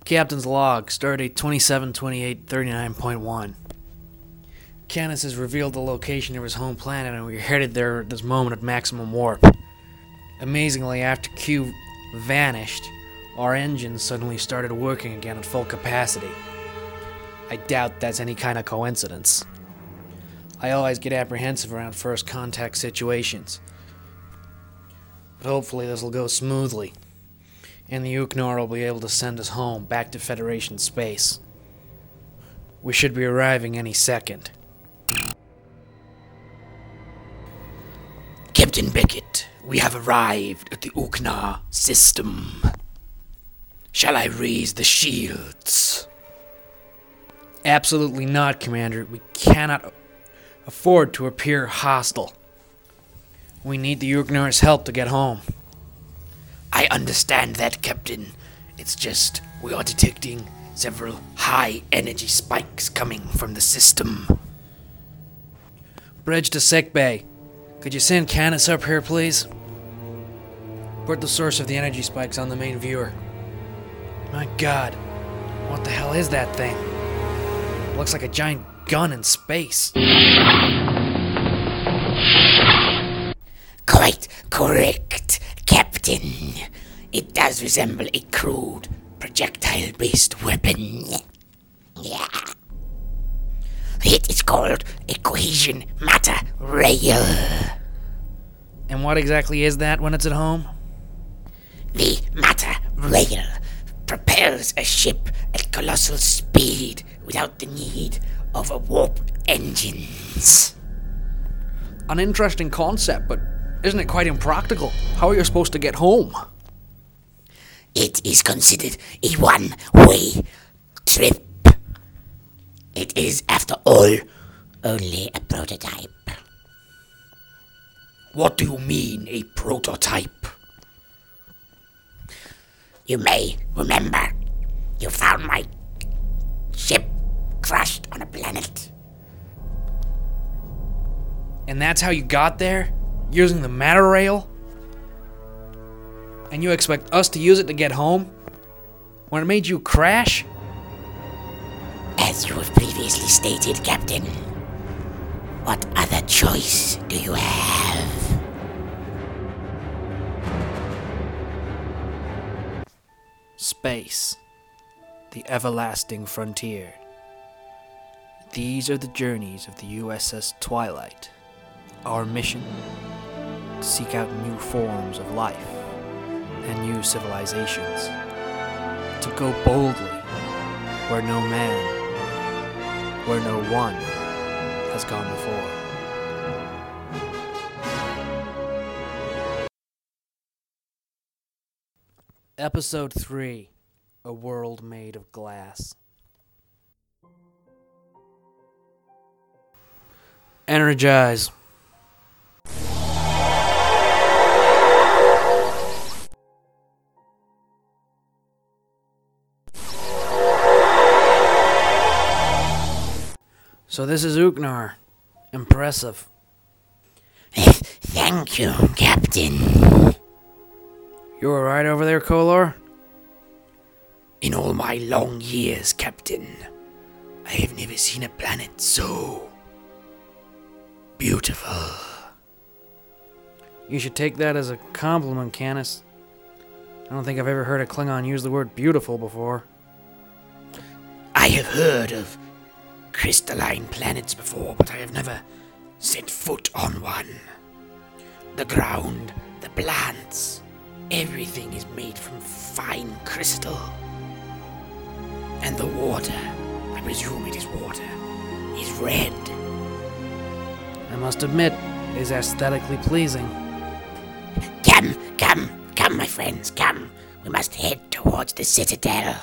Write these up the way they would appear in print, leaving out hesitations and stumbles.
Captain's log, stardate 272839.1. Canis has revealed the location of his home planet, and we're headed there at this moment at maximum warp. Amazingly, after Q vanished, our engines suddenly started working again at full capacity. I doubt that's any kind of coincidence. I always get apprehensive around first contact situations. But hopefully this will go smoothly, and the Uknar will be able to send us home, back to Federation space. We should be arriving any second. Captain Beckett, we have arrived at the Uknar system. Shall I raise the shields? Absolutely not, Commander. We cannot afford to appear hostile. We need the Uknar's help to get home. I understand that, Captain. It's just we are detecting several high-energy spikes coming from the system. Bridge to sickbay. Could you send Canis up here, please? Put the source of the energy spikes on the main viewer. My God, what the hell is that thing? It looks like a giant gun in space. Quite correct, Captain. It does resemble a crude, projectile-based weapon. Yeah. It is called a cohesion matter rail. And what exactly is that when it's at home? The matter rail propels a ship at colossal speed without the need of warp engines. An interesting concept, but isn't it quite impractical? How are you supposed to get home? It is considered a one-way trip. It is, after all, only a prototype. What do you mean, a prototype? You may remember you found my ship crashed on a planet. And that's how you got there? Using the matter rail? And you expect us to use it to get home? When it made you crash? As you have previously stated, Captain, what other choice do you have? Space. The everlasting frontier. These are the journeys of the USS Twilight. Our mission? To seek out new forms of life and new civilizations. To go boldly where no man, where no one has gone before. Episode 3, A World Made of Glass. Energize. So this is Uknar. Impressive. Thank you, Captain. You alright over there, Kolor? In all my long years, Captain, I have never seen a planet so beautiful. You should take that as a compliment, Canis. I don't think I've ever heard a Klingon use the word beautiful before. I have heard of crystalline planets before, but I have never set foot on one. The ground, the plants, everything is made from fine crystal. And the water, I presume it is water, is red. I must admit, it is aesthetically pleasing. Come, my friends, come. We must head towards the Citadel.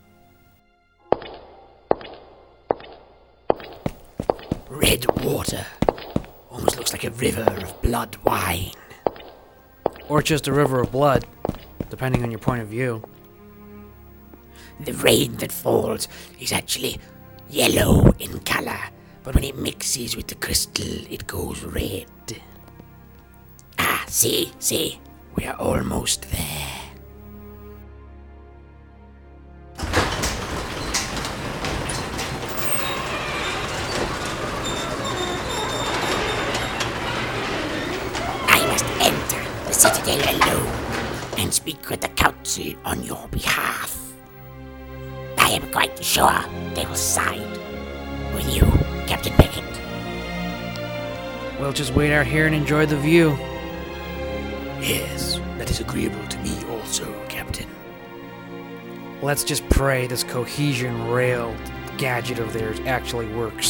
Red water. Almost looks like a river of blood wine. Or just a river of blood, depending on your point of view. The rain that falls is actually yellow in color, but when it mixes with the crystal, it goes red. Ah, see, we are almost there. speak with the council on your behalf. I am quite sure they will side with you, Captain Beckett. We'll just wait out here and enjoy the view. Yes, that is agreeable to me also, Captain. Let's just pray this cohesion rail gadget of theirs actually works.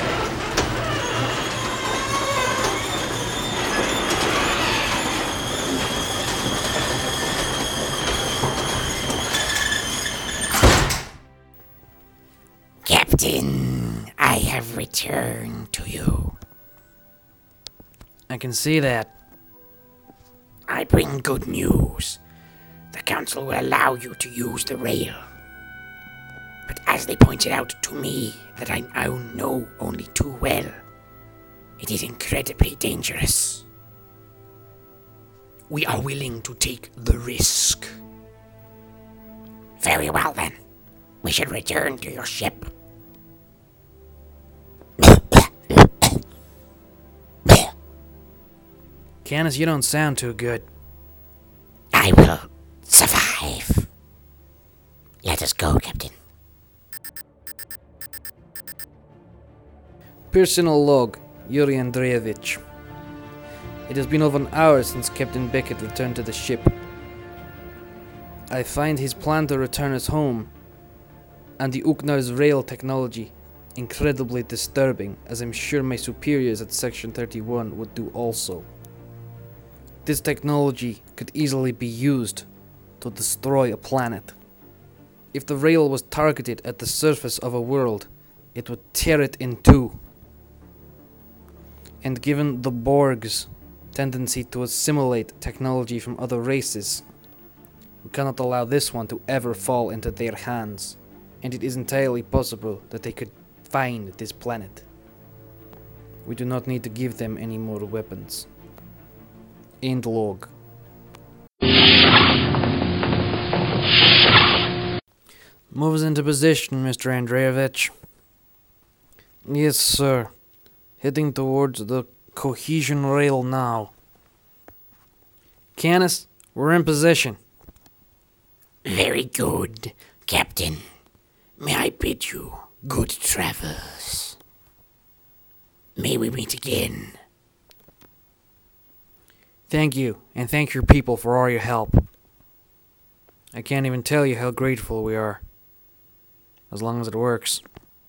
Captain, I have returned to you. I can see that. I bring good news. The council will allow you to use the rail. But as they pointed out to me that I now know only too well, it is incredibly dangerous. We are willing to take the risk. Very well then. We should return to your ship. Canis, you don't sound too good. I will survive. Let us go, Captain. Personal log, Yuri Andreevich. It has been over an hour since Captain Beckett returned to the ship. I find his plan to return us home and the Ugnar's rail technology incredibly disturbing, as I'm sure my superiors at Section 31 would do also. This technology could easily be used to destroy a planet. If the rail was targeted at the surface of a world, it would tear it in two. And given the Borg's tendency to assimilate technology from other races, we cannot allow this one to ever fall into their hands, and it is entirely possible that they could find this planet. We do not need to give them any more weapons. End log. Move us into position, Mr. Andreevich. Yes, sir. Heading towards the cohesion rail now. Canis, we're in position. Very good, Captain. May I bid you good travels. May we meet again. Thank you, and thank your people for all your help. I can't even tell you how grateful we are. As long as it works.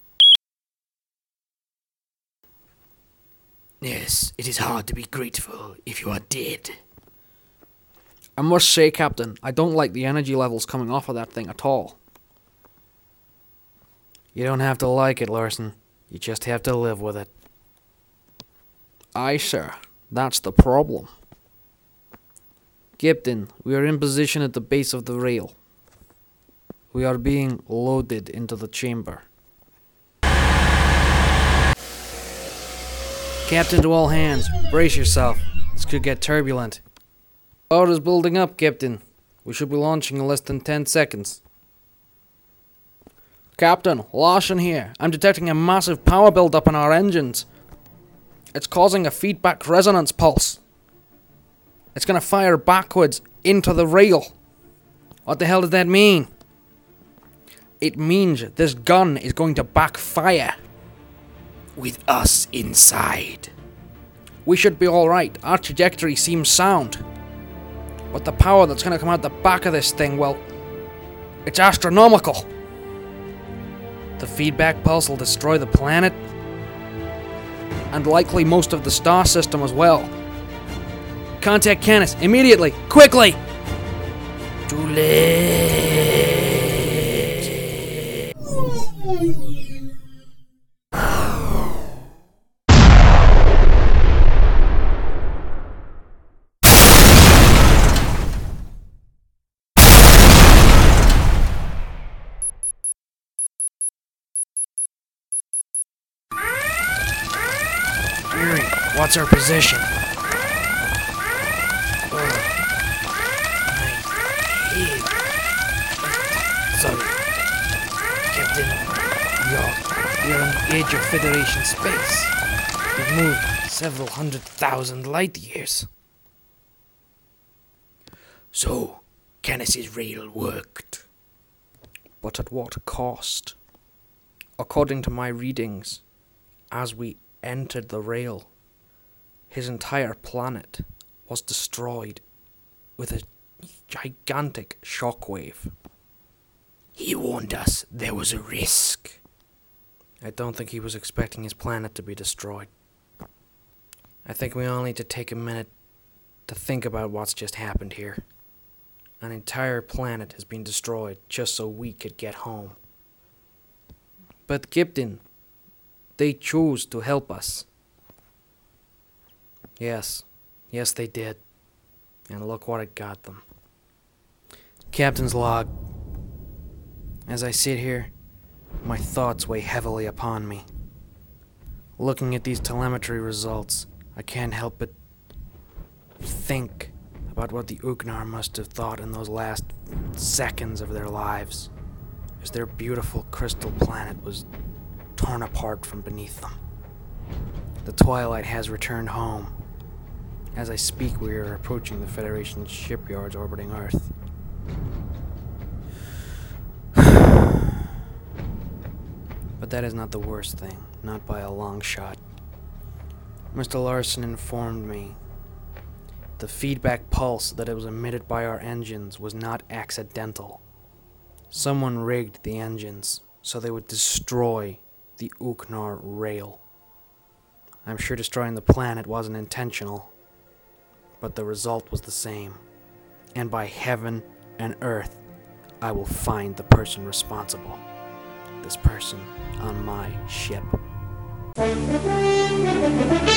Yes, it is hard to be grateful if you are dead. I must say, Captain, I don't like the energy levels coming off of that thing at all. You don't have to like it, Larson. You just have to live with it. Aye, sir. That's the problem. Captain, we are in position at the base of the rail. We are being loaded into the chamber. Captain to all hands, brace yourself. This could get turbulent. Power is building up, Captain. We should be launching in less than 10 seconds. Captain, Larson here. I'm detecting a massive power build-up in our engines. It's causing a feedback resonance pulse. It's gonna fire backwards into the rail. What the hell does that mean? It means this gun is going to backfire. With us inside. We should be alright. Our trajectory seems sound. But the power that's gonna come out the back of this thing, well, it's astronomical. The feedback pulse will destroy the planet. And likely most of the star system as well. Contact Canis immediately! Quickly! Too late. Yuri, what's our position? Sorry, Captain. You're on the edge of Federation space. We've moved several 100,000 light years. So, Canis's rail worked. But at what cost? According to my readings, as we entered the rail, his entire planet was destroyed with a gigantic shockwave. He warned us there was a risk. I don't think he was expecting his planet to be destroyed. I think we all need to take a minute to think about what's just happened here. An entire planet has been destroyed just so we could get home. But Captain, they chose to help us. Yes, they did. And look what it got them. Captain's log. As I sit here, my thoughts weigh heavily upon me. Looking at these telemetry results, I can't help but think about what the Uknar must have thought in those last seconds of their lives, as their beautiful crystal planet was torn apart from beneath them. The twilight has returned home. As I speak, we are approaching the Federation shipyards orbiting Earth. But that is not the worst thing, not by a long shot. Mr. Larson informed me the feedback pulse that was emitted by our engines was not accidental. Someone rigged the engines so they would destroy the Uknar rail. I'm sure destroying the planet wasn't intentional, but the result was the same. And by heaven and earth, I will find the person responsible. This person on my ship.